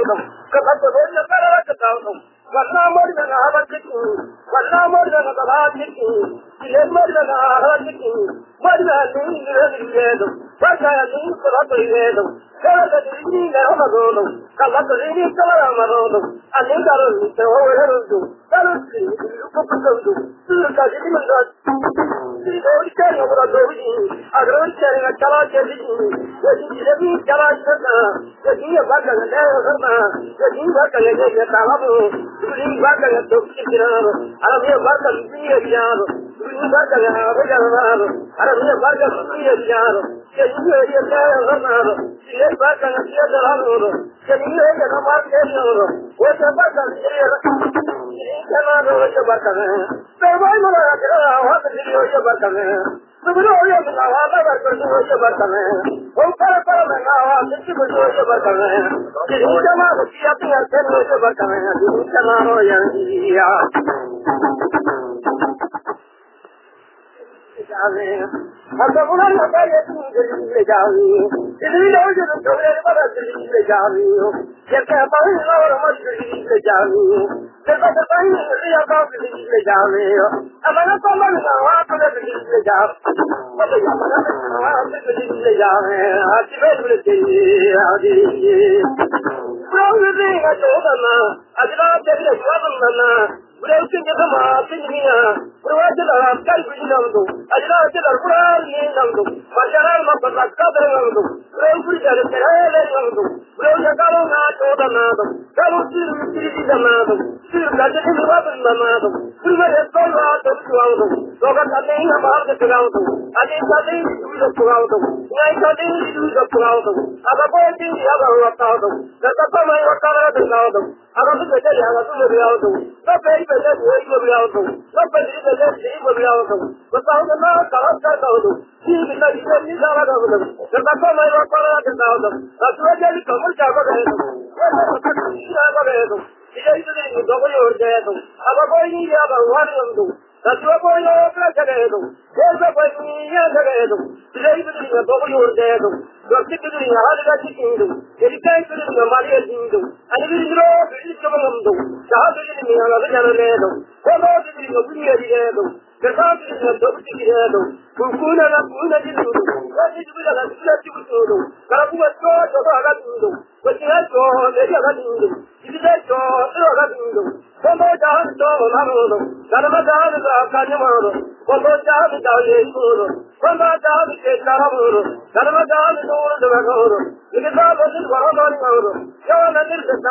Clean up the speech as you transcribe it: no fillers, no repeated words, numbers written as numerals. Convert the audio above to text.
them. Kapatolonia Parakatao. One more than a half a one more than a half a more than a half a what are things together? What are things for us together? Tell us that we need a Ramadan. Kalatini Kalamaro. And they got us over. Tell us, you put